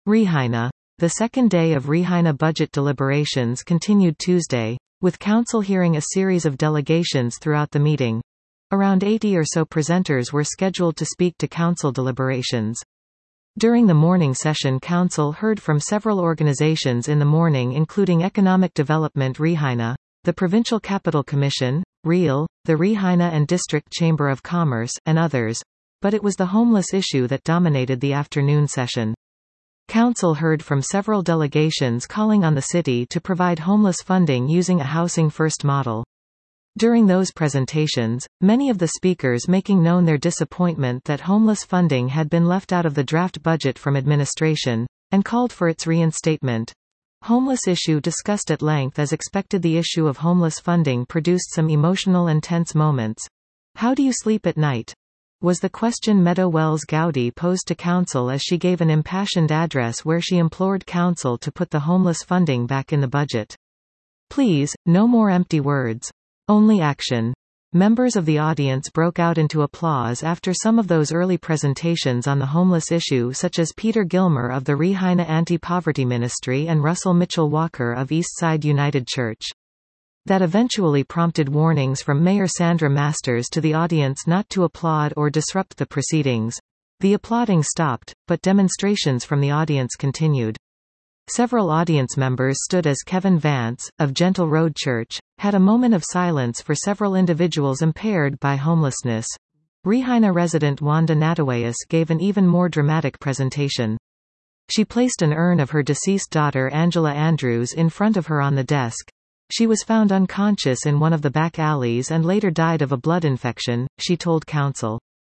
Rihaina. The second day of Rihaina budget deliberations continued Tuesday, with Council hearing a series of delegations throughout the meeting. Around 80 or so presenters were scheduled to speak to Council deliberations. During the morning session, Council heard from several organizations in the morning, including Economic Development Rihaina, the Provincial Capital Commission, REAL, the Rihaina and District Chamber of Commerce, and others. But it was the homeless issue that dominated the afternoon session. Council heard from several delegations calling on the city to provide homeless funding using a housing first model. During those presentations, many of the speakers making known their disappointment that homeless funding had been left out of the draft budget from administration, and called for its reinstatement. Homeless issue discussed at length. As expected, the issue of homeless funding produced some emotional and tense moments. How do you sleep at night? Was the question Meadow Wells Gowdy posed to Council as she gave an impassioned address where she implored Council to put the homeless funding back in the budget. Please, no more empty words. Only action. Members of the audience broke out into applause after some of those early presentations on the homeless issue, such as Peter Gilmer of the Rihaina Anti-Poverty Ministry and Russell Mitchell Walker of Eastside United Church. That eventually prompted warnings from Mayor Sandra Masters to the audience not to applaud or disrupt the proceedings. The applauding stopped, but demonstrations from the audience continued. Several audience members stood as Kevin Vance, of Gentle Road Church, had a moment of silence for several individuals impaired by homelessness. Rihaina resident Wanda Natawayas gave an even more dramatic presentation. She placed an urn of her deceased daughter Angela Andrews in front of her on the desk. She was found unconscious in one of the back alleys and later died of a blood infection, she told Council.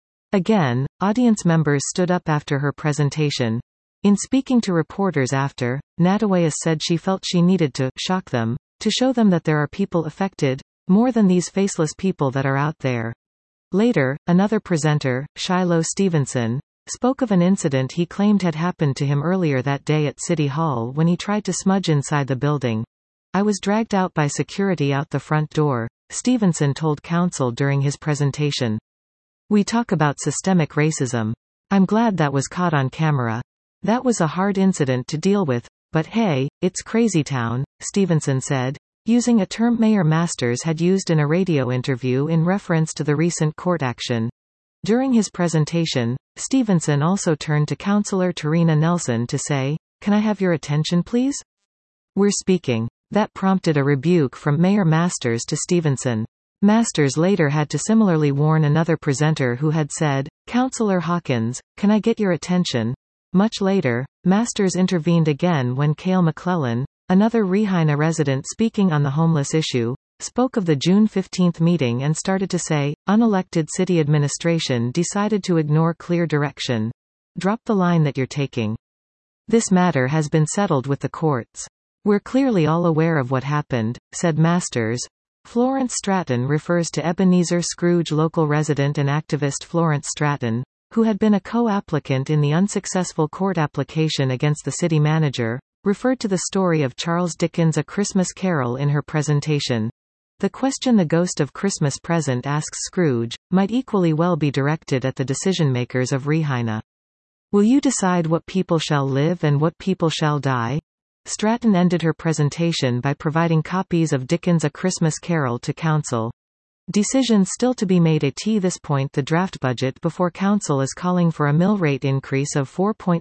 Again, audience members stood up after her presentation. In speaking to reporters after, Natawayas said she felt she needed to shock them, to show them that there are people affected, more than these faceless people that are out there. Later, another presenter, Shiloh Stevenson, spoke of an incident he claimed had happened to him earlier that day at City Hall when he tried to smudge inside the building. I was dragged out by security out the front door, Stevenson told Council during his presentation. We talk about systemic racism. I'm glad that was caught on camera. That was a hard incident to deal with, but hey, it's crazy town, Stevenson said, using a term Mayor Masters had used in a radio interview in reference to the recent court action. During his presentation, Stevenson also turned to Councillor Tarina Nelson to say, "Can I have your attention please? We're speaking." That prompted a rebuke from Mayor Masters to Stevenson. Masters later had to similarly warn another presenter who had said, "Councillor Hawkins, can I get your attention?" Much later, Masters intervened again when Cale McClellan, another Rihaina resident speaking on the homeless issue, spoke of the June 15 meeting and started to say, unelected city administration decided to ignore clear direction. Drop the line that you're taking. This matter has been settled with the courts. We're clearly all aware of what happened, said Masters. Florence Stratton refers to Ebenezer Scrooge local resident and activist Florence Stratton, who had been a co-applicant in the unsuccessful court application against the city manager, referred to the story of Charles Dickens' A Christmas Carol in her presentation. The question the ghost of Christmas Present asks Scrooge, might equally well be directed at the decision-makers of Rihaina. Will you decide what people shall live and what people shall die? Stratton ended her presentation by providing copies of Dickens' A Christmas Carol to Council. Decisions still to be made at this point. The draft budget before Council is calling for a mill rate increase of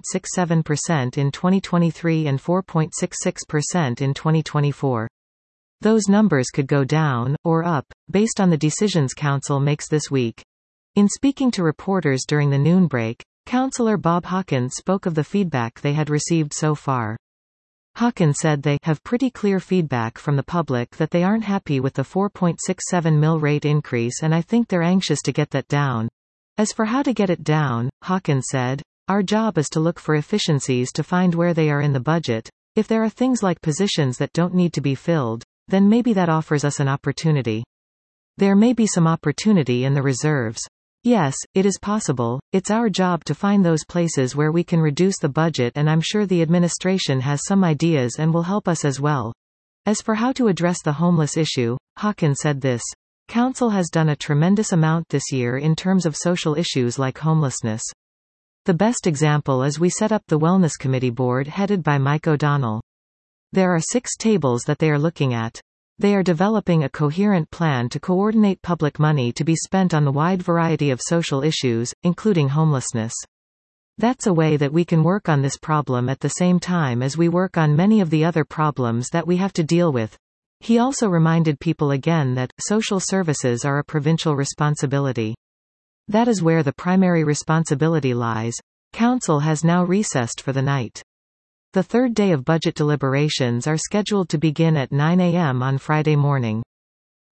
4.67% in 2023 and 4.66% in 2024. Those numbers could go down, or up, based on the decisions Council makes this week. In speaking to reporters during the noon break, Councillor Bob Hawkins spoke of the feedback they had received so far. Hawkins said they have pretty clear feedback from the public that they aren't happy with the 4.67 mill rate increase, and I think they're anxious to get that down. As for how to get it down, Hawkins said, our job is to look for efficiencies to find where they are in the budget. If there are things like positions that don't need to be filled, then maybe that offers us an opportunity. There may be some opportunity in the reserves. Yes, it is possible. It's our job to find those places where we can reduce the budget, and I'm sure the administration has some ideas and will help us as well. As for how to address the homeless issue, Hawkins said this. Council has done a tremendous amount this year in terms of social issues like homelessness. The best example is we set up the Wellness Committee board headed by Mike O'Donnell. There are 6 tables that they are looking at. They are developing a coherent plan to coordinate public money to be spent on the wide variety of social issues, including homelessness. That's a way that we can work on this problem at the same time as we work on many of the other problems that we have to deal with. He also reminded people again that social services are a provincial responsibility. That is where the primary responsibility lies. Council has now recessed for the night. The third day of budget deliberations are scheduled to begin at 9 a.m. on Friday morning.